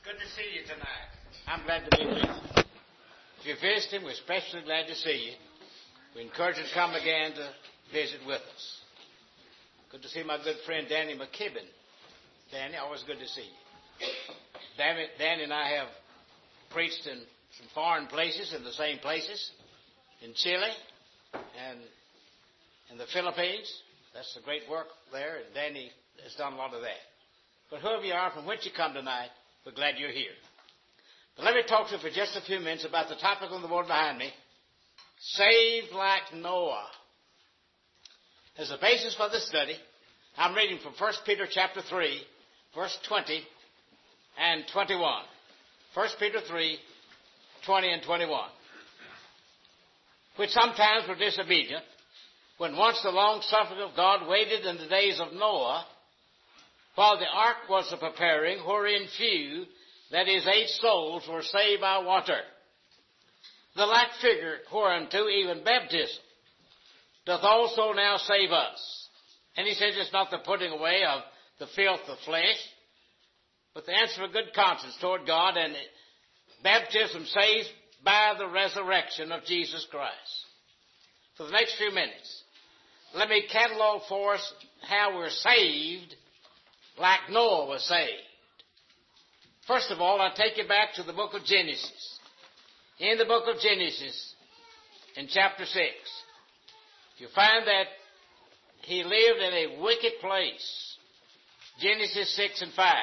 Good to see you tonight. I'm glad to be with you. If you're visiting, we're especially glad to see you. We encourage you to come again to visit with us. Good to see my good friend Danny McKibben. Danny, always good to see you. Danny and I have preached in some foreign places, in the same places, in Chile and in the Philippines. That's the great work there, and Danny has done a lot of that. But whoever you are, from whence you come tonight, we're glad you're here. But let me talk to you for just a few minutes about the topic on the board behind me, saved like Noah. As a basis for this study, I'm reading from 1 Peter chapter 3, verse 20 and 21. 1 Peter 3, 20 and 21. Which sometimes were disobedient, when once the long suffering of God waited in the days of Noah, while the ark was a preparing, wherein few, that is 8 souls, were saved by water. The like figure whereunto even baptism doth also now save us. And he says it's not the putting away of the filth of flesh, but the answer of good conscience toward God, and baptism saves by the resurrection of Jesus Christ. For the next few minutes, let me catalog for us how we're saved like Noah was saved. First of all, I'll take you back to the book of Genesis. In the book of Genesis, in chapter 6, you find that he lived in a wicked place. Genesis 6 and 5.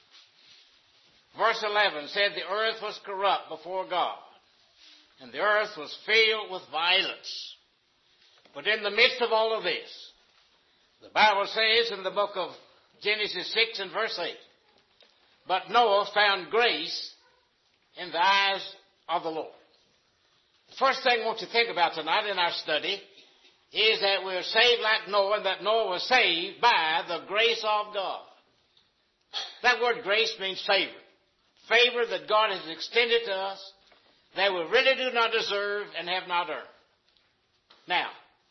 Verse 11 said the earth was corrupt before God, and the earth was filled with violence. But in the midst of all of this, the Bible says in the book of Genesis 6 and verse 8, but Noah found grace in the eyes of the Lord. The first thing I want you to think about tonight in our study is that we're saved like Noah, and that Noah was saved by the grace of God. That word grace means favor. Favor that God has extended to us that we really do not deserve and have not earned. Now,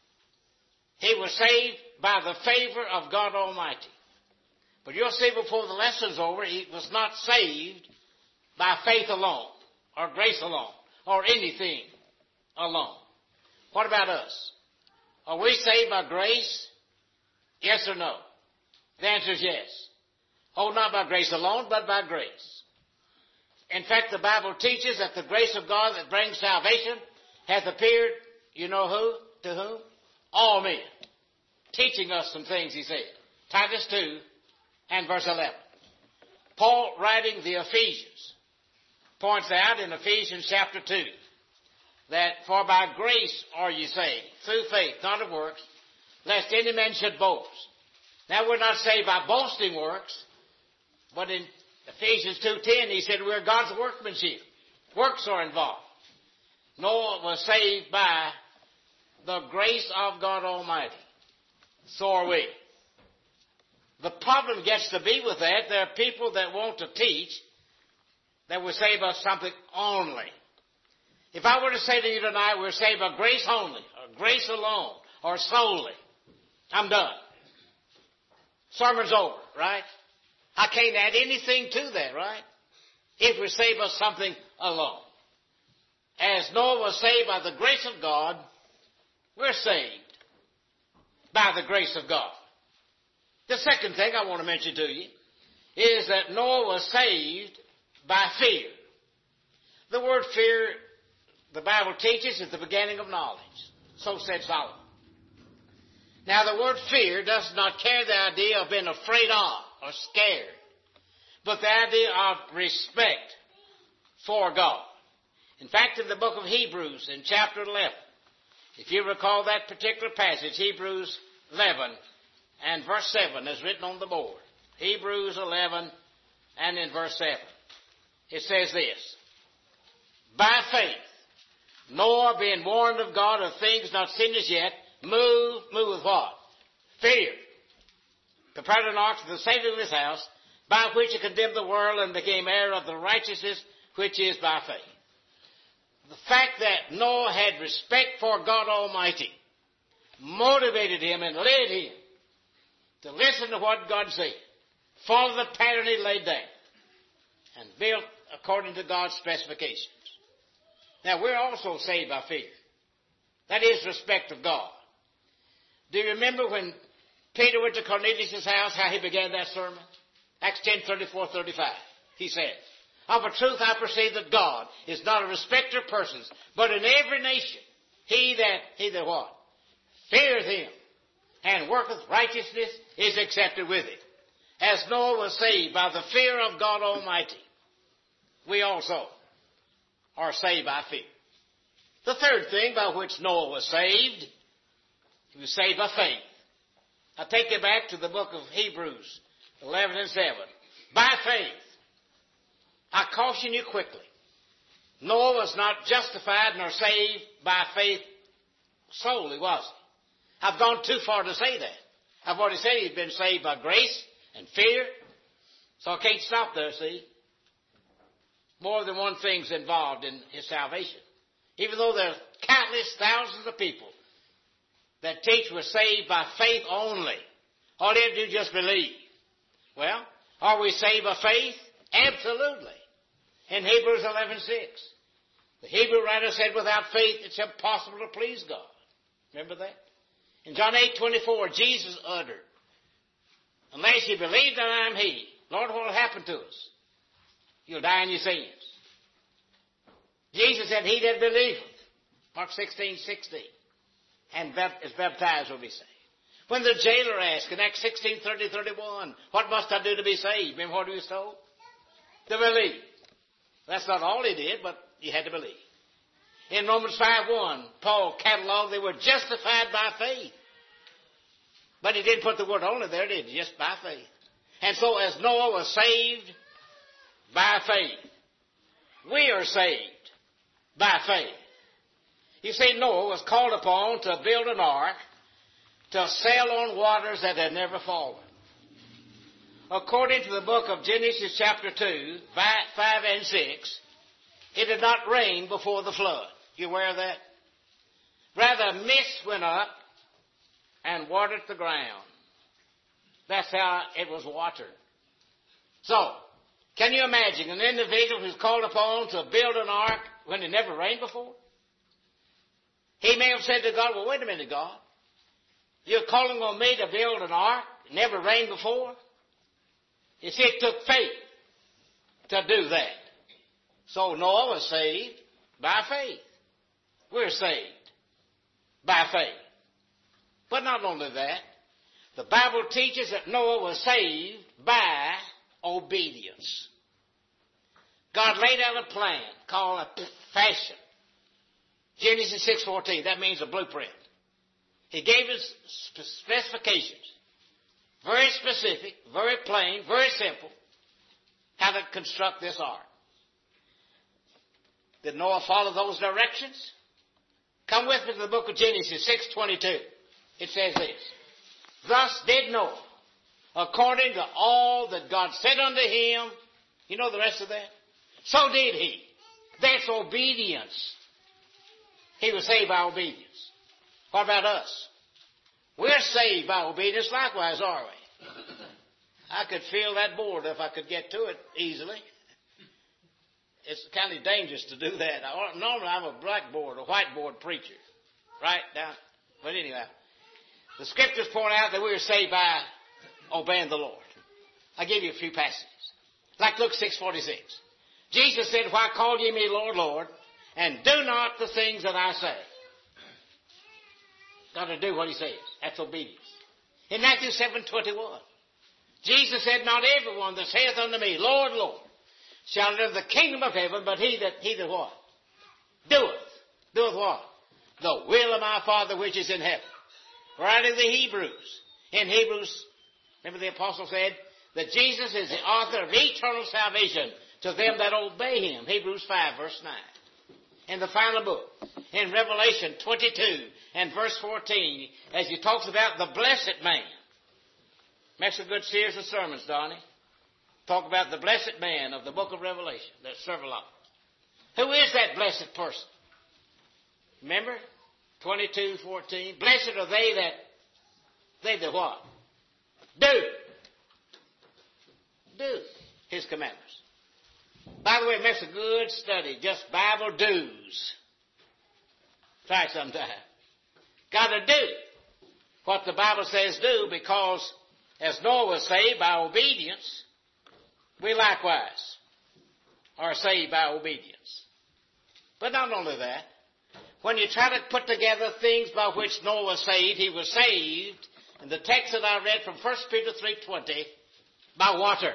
he was saved by the favor of God Almighty. But you'll see before the lesson's over, he was not saved by faith alone, or grace alone, or anything alone. What about us? Are we saved by grace? Yes or no? The answer is yes. Oh, not by grace alone, but by grace. In fact, the Bible teaches that the grace of God that brings salvation hath appeared, you know who? To whom? All men. Teaching us some things, he said. Titus 2 and verse 11. Paul, writing the Ephesians, points out in Ephesians chapter 2 that for by grace are ye saved, through faith, not of works, lest any man should boast. Now we're not saved by boasting works, but in Ephesians 2:10 he said we're God's workmanship. Works are involved. Noah was saved by the grace of God Almighty. So are we. The problem gets to be with that, there are people that want to teach that we're saved by something only. If I were to say to you tonight, we're saved by grace only, or grace alone, or solely, I'm done. Sermon's over, right? I can't add anything to that, right? If we're saved by something alone. As Noah was saved by the grace of God, we're saved by the grace of God. The second thing I want to mention to you is that Noah was saved by fear. The word fear, the Bible teaches, is the beginning of knowledge. So said Solomon. Now the word fear does not carry the idea of being afraid of or scared, but the idea of respect for God. In fact, in the book of Hebrews, in chapter 11, if you recall that particular passage, Hebrews 11 and verse 7 is written on the board. Hebrews 11 and in verse 7. It says this, by faith, Noah, being warned of God of things not seen as yet, moved with what? Fear. Prepared an ark for the saving of his house, by which he condemned the world and became heir of the righteousness which is by faith. The fact that Noah had respect for God Almighty motivated him and led him to listen to what God said, follow the pattern he laid down. and built according to God's specifications. Now, we're also saved by fear. That is respect of God. Do you remember when Peter went to Cornelius' house, how he began that sermon? Acts 10:34-35. He said, "Of a truth I perceive that God is not a respecter of persons, but in every nation he that what? Feareth him and worketh righteousness is accepted with him. As Noah was saved by the fear of God Almighty, we also are saved by fear." The third thing by which Noah was saved, he was saved by faith. I take you back to the book of Hebrews 11 and 7. By faith. I caution you quickly. Noah was not justified nor saved by faith solely, was he? I've gone too far to say that. I've already said he's been saved by grace and fear. So I can't stop there, see. More than one thing's involved in his salvation. Even though there are countless thousands of people that teach we're saved by faith only. All you have to do is just believe. Well, are we saved by faith? Absolutely. In Hebrews 11:6, the Hebrew writer said, without faith it's impossible to please God. Remember that? In John 8:24, Jesus uttered, unless you believe that I am He, Lord, what will happen to us? You'll die in your sins. Jesus said, he that believeth, Mark 16:16, and is baptized will be saved. When the jailer asked in Acts 16:30-31, what must I do to be saved? Remember what he was told? To believe. That's not all he did, but he had to believe. In Romans 5:1, Paul cataloged they were justified by faith. But he didn't put the word only there, did he? Just by faith. And so as Noah was saved by faith, we are saved by faith. You see, Noah was called upon to build an ark to sail on waters that had never fallen. According to the book of Genesis chapter 2, 5 and 6, it did not rain before the flood. You aware of that? Rather, mist went up and watered the ground. That's how it was watered. So, can you imagine an individual who's called upon to build an ark when it never rained before? He may have said to God, well, wait a minute, God. You're calling on me to build an ark? It never rained before? You see, it took faith to do that. So Noah was saved by faith. We're saved by faith. But not only that, the Bible teaches that Noah was saved by obedience. God laid out a plan called a fashion. Genesis 6:14, that means a blueprint. He gave us specifications. Very specific, very plain, very simple, how to construct this ark. Did Noah follow those directions? Come with me to the book of Genesis 6:22. It says this, thus did Noah, according to all that God said unto him. You know the rest of that? So did he. That's obedience. He was saved by obedience. What about us? We're saved by obedience likewise, are we? I could feel that board if I could get to it easily. It's kind of dangerous to do that. Normally I'm a blackboard, a whiteboard preacher. Right down. But anyhow, the scriptures point out that we are saved by obeying the Lord. I'll give you a few passages. Like Luke 6:46. Jesus said, why call ye me Lord, Lord, and do not the things that I say? Got to do what he says. That's obedience. In Matthew 7:21, Jesus said, not everyone that saith unto me, Lord, Lord, shall enter the kingdom of heaven, but he that what? Doeth what? The will of my Father which is in heaven. Right in the Hebrews. In Hebrews, remember the apostle said that Jesus is the author of eternal salvation to them that obey him. Hebrews 5 verse 9. In the final book, in Revelation 22 and verse 14, as he talks about the blessed man. Makes a good series of sermons, Donnie. Talk about the blessed man of the book of Revelation. There's several of them. Who is that blessed person? Remember? 22:14. Blessed are they that what? Do his commandments. By the way, it makes a good study, just Bible do's. Try it sometime. Got to do what the Bible says do, because as Noah was saved by obedience, we likewise are saved by obedience. But not only that, when you try to put together things by which Noah was saved, he was saved, in the text that I read from 1 Peter 3:20, by water.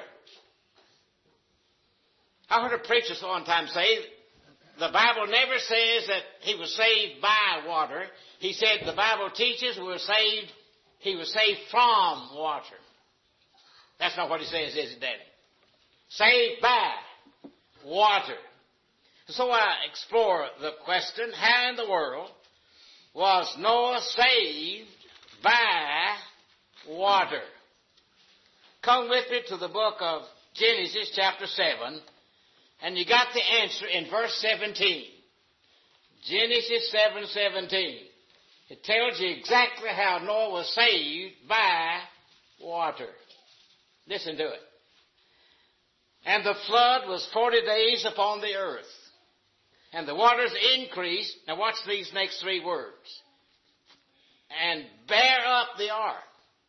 I heard a preacher one time say, the Bible never says that he was saved by water. He said the Bible teaches he was saved from water. That's not what he says, is it, Daddy? Saved by water. So I explore the question, how in the world was Noah saved by water? Come with me to the book of Genesis chapter 7, and you got the answer in verse 17. Genesis 7:17. It tells you exactly how Noah was saved by water. Listen to it. And the flood was 40 days upon the earth, and the waters increased. Now watch these next three words. And bear up the ark,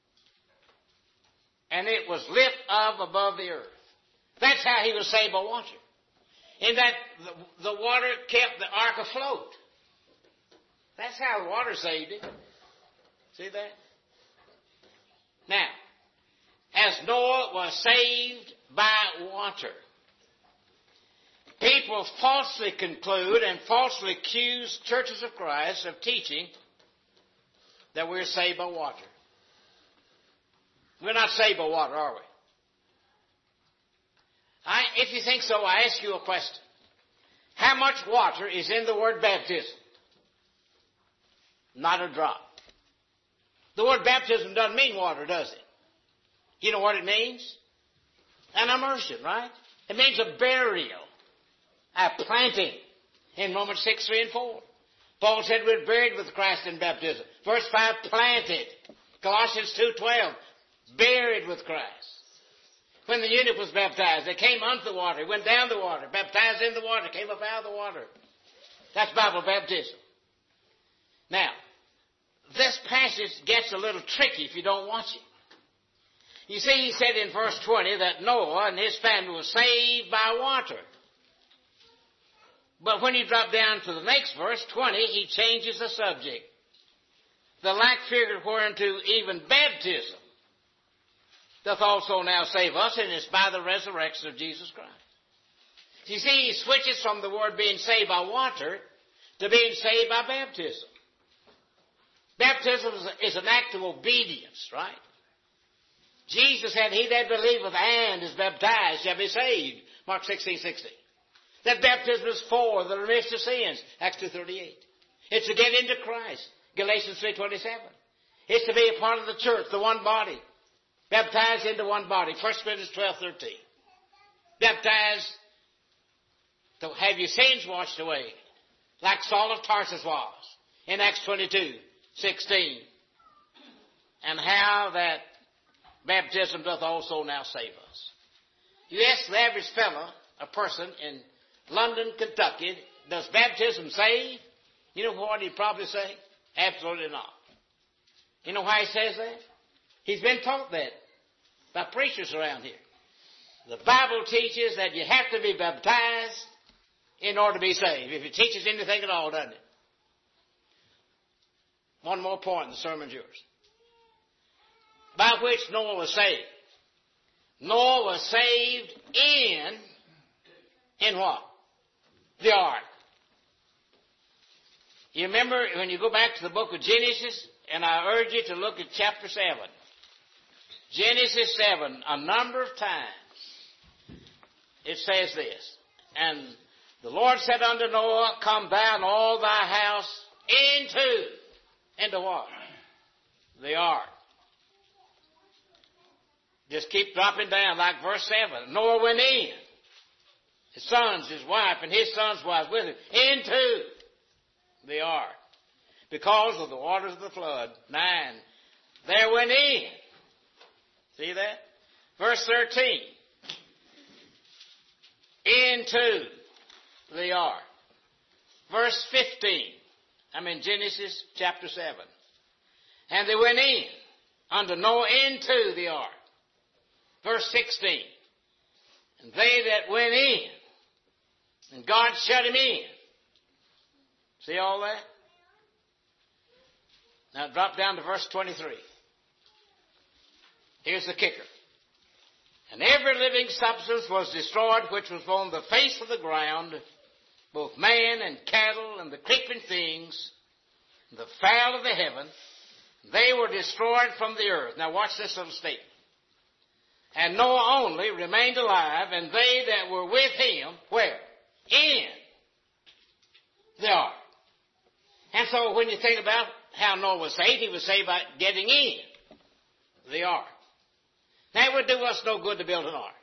and it was lift up above the earth. That's how he was saved by water. In that the water kept the ark afloat. That's how the water saved it. See that? Now, as Noah was saved by water, people falsely conclude and falsely accuse churches of Christ of teaching that we're saved by water. We're not saved by water, are we? If you think so, I ask you a question. How much water is in the word baptism? Not a drop. The word baptism doesn't mean water, does it? You know what it means? An immersion, right? It means a burial, a planting in Romans 6:3-4. Paul said we're buried with Christ in baptism. Verse 5, planted. Colossians 2:12, buried with Christ. When the eunuch was baptized, they came unto the water, went down the water, baptized in the water, came up out of the water. That's Bible baptism. Now, this passage gets a little tricky if you don't watch it. You see, he said in verse 20 that Noah and his family were saved by water. But when you drop down to the next verse, 20, he changes the subject. The like figure whereunto even baptism doth also now save us, and it's by the resurrection of Jesus Christ. You see, he switches from the word being saved by water to being saved by baptism. Baptism is an act of obedience, right? Jesus said, he that believeth and is baptized shall be saved. Mark 16:16. That baptism is for the remission of sins. Acts 2:38. It's to get into Christ. Galatians 3:27. It's to be a part of the church, the one body. Baptized into one body. 1 Corinthians 12:13. Baptized to have your sins washed away, like Saul of Tarsus was in Acts 22:16. And how that baptism doth also now save us. You ask the average fellow, a person in London, Kentucky, does baptism save? You know what he'd probably say? Absolutely not. You know why he says that? He's been taught that by preachers around here. The Bible teaches that you have to be baptized in order to be saved. If it teaches anything at all, doesn't it? One more point, the sermon's yours. By which Noah was saved. Noah was saved in what? The ark. You remember when you go back to the book of Genesis, and I urge you to look at chapter 7. Genesis 7, a number of times, it says this, and the Lord said unto Noah, come thou and all thy house into what? The ark. Just keep dropping down like verse 7. Noah went in. His sons, his wife, and his sons' wives with him into the ark. Because of the waters of the flood. 9. There went in. See that? Verse 13. into the ark. Verse 15. I'm in Genesis chapter 7. And they went in unto Noah into the ark. Verse 16. And they that went in, and God shut him in. See all that? Now drop down to verse 23. Here's the kicker. And every living substance was destroyed which was on the face of the ground, both man and cattle and the creeping things, and the fowl of the heaven. They were destroyed from the earth. Now watch this little statement. And Noah only remained alive, and they that were with him, where? In the ark. And so when you think about how Noah was saved, he was saved by getting in the ark. Now it would do us no good to build an ark.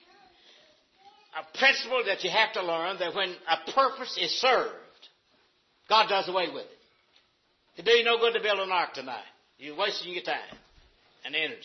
A principle that you have to learn, that when a purpose is served, God does away with it. It do you no good to build an ark tonight. You're wasting your time and energy.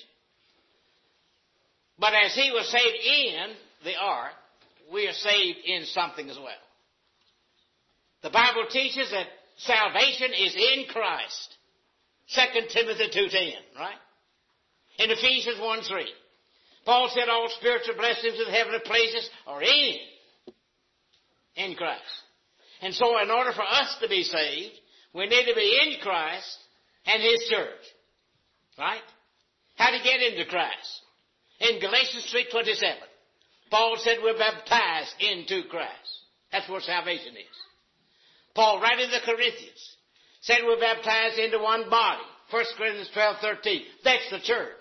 But as he was saved in the ark, we are saved in something as well. The Bible teaches that salvation is in Christ. 2 Timothy 2:10, right? In Ephesians 1:3. Paul said all spiritual blessings in heavenly places are in Christ. And so in order for us to be saved, we need to be in Christ and His church. Right? How to get into Christ? In Galatians 3:27, Paul said we're baptized into Christ. That's what salvation is. Paul, writing to the Corinthians, said we're baptized into one body. 1 Corinthians 12:13. That's the church.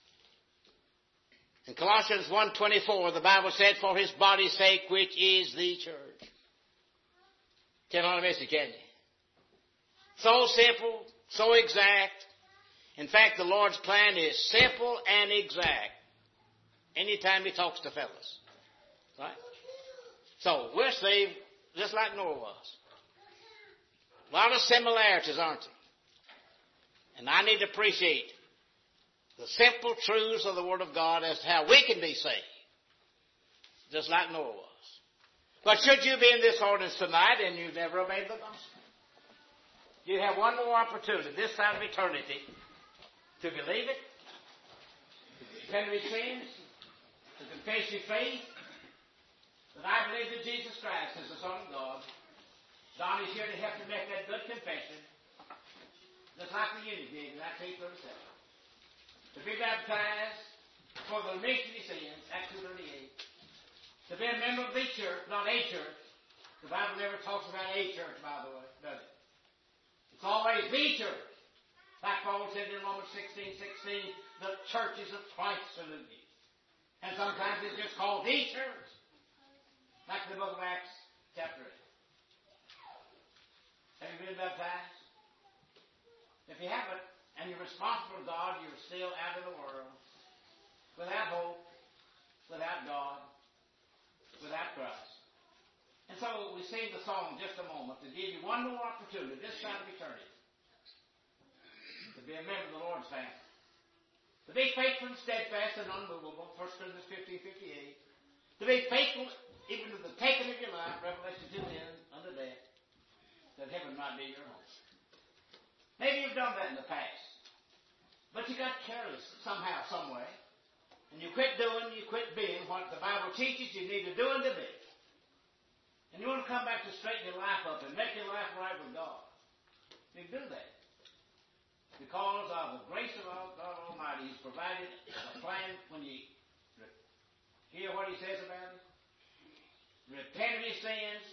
In Colossians 1:24, the Bible said, for His body's sake, which is the church. Can't hardly miss it, can you? So simple, so exact. In fact, the Lord's plan is simple and exact. Anytime He talks to fellas. Right? So, we're saved just like Noah was. A lot of similarities, aren't there? And I need to appreciate the simple truths of the Word of God as to how we can be saved. Just like Noah was. But should you be in this audience tonight and you've never obeyed the gospel, you have one more opportunity this side of eternity to believe it, to repent of your sins, to confess your faith, that I believe that Jesus Christ is the Son of God. God is here to help you make that good confession, just like the eunuch did in Acts 8:37. To be baptized for the remission of sins, Acts 2:38. To be a member of the church, not a church. The Bible never talks about a church, by the way, does it? It's always the church. Like Paul said in Romans 16:16, the churches of Christ salute you. And sometimes it's just called the church. Like the book of Acts, chapter 8. Have you been baptized? If you haven't, and you're responsible to God, you're still out of the world, without hope, without God, without Christ. And so we sing the song in just a moment to give you one more opportunity this side of eternity to be a member of the Lord's family. To be faithful and steadfast and unmovable, 1 Corinthians 15:58. To be faithful even to the taking of your life, Revelation 2:10, unto death, that heaven might be your home. Maybe you've done that in the past. But you got careless somehow, some way. And you quit doing, you quit being what the Bible teaches you need to do and to be. And you want to come back to straighten your life up and make your life right with God. You can do that. Because of the grace of God Almighty, He's provided a plan when you hear what He says about it. Repent of your sins.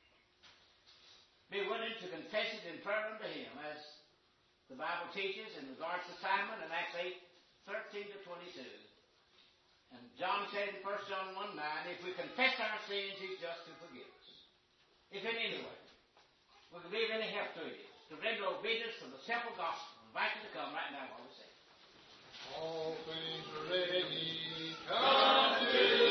Be willing to confess it in prayer unto Him, as the Bible teaches in regards to Simon in Acts 8:13-22. And John said in 1 John 1:9, if we confess our sins, He's just to forgive us. If in any way we can be of any help to you, to render obedience to the simple gospel, invite you to come right now while we sing. All things are ready. Come to